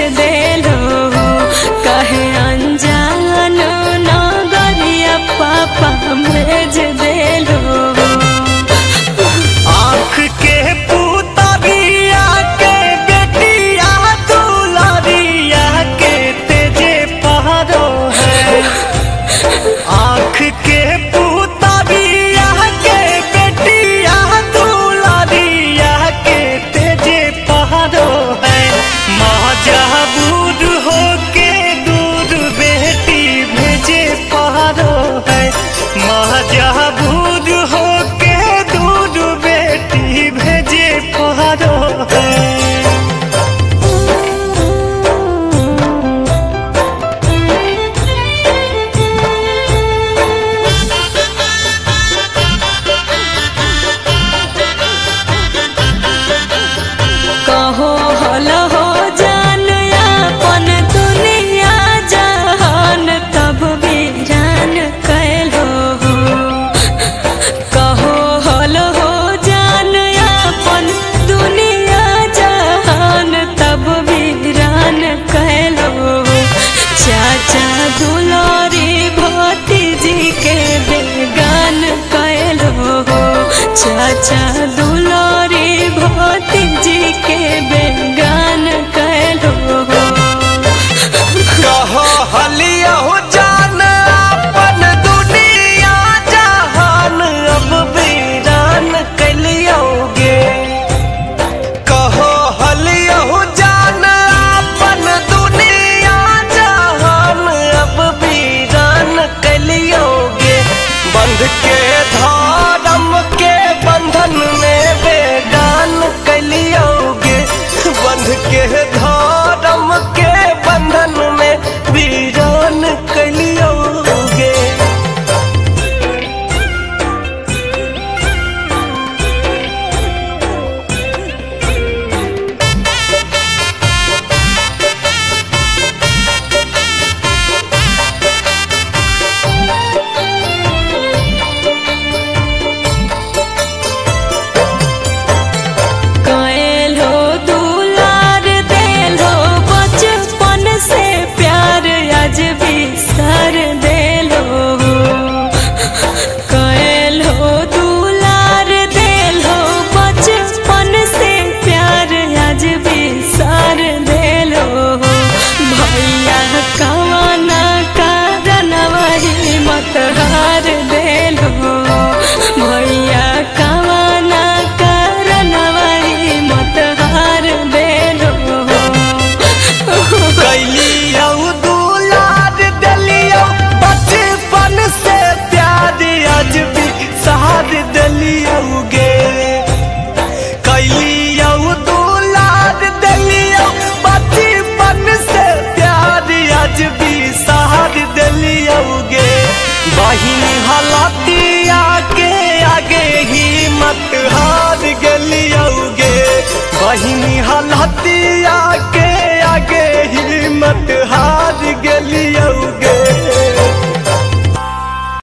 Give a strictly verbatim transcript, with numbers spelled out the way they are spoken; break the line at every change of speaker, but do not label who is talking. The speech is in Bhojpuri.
देलो कहे अनजान नगरिया पापा भेज देलो।
आँख के पुतरिया के बेटिया दुलारिया के तेजे पहाड़ो है। आँख के पुतरिया के बेटिया दुलारिया के तेजे पहाड़ो है। मजबूर हो के दूर बेटी भेजे पहाड़ो है। मजबूर हो के दूर बेटी भेजे पहाड़ो है।
कहो हल हो जान अपन दुनिया जहान तब वीरान कैलो। कहो हल हो जान अपन दुनिया जहान तब वीरान कैलो। चाचा दुलारी भतीजी के बेगान कैलो। चाचा दुलारी भतीजी के बेगान कैलो।
कहो हलियो जान अपन दुनिया जहान अब वीरान कैलियोगे। कहो हलियो जान अपन दुनिया जहान अब वीरान कैलियोगे। बंध के धर्म के बंधन में बेगान कैलियोगे। बंध के धर्म के बंधन में वीरान कैलियोगे।
कैलो दुलार देलो बचपन से प्यार आज बिसर देलो। कैलो दुलार देलो बचपन से प्यार आज बिसर देलो। भैया कवाना कारण वही मत हार देलो। भैया कवाना कारण वही मत हार देलो।
कैलियो दुलार देलियो बचपन से प्यार आज भी सहार देलियोगे। कैलियो दुलार देलियो बचपन से प्यार आज भी सहार देलियोगे। बहिन हलतिया के आगे ही मत हार गलियोगे। बहिन हलतिया के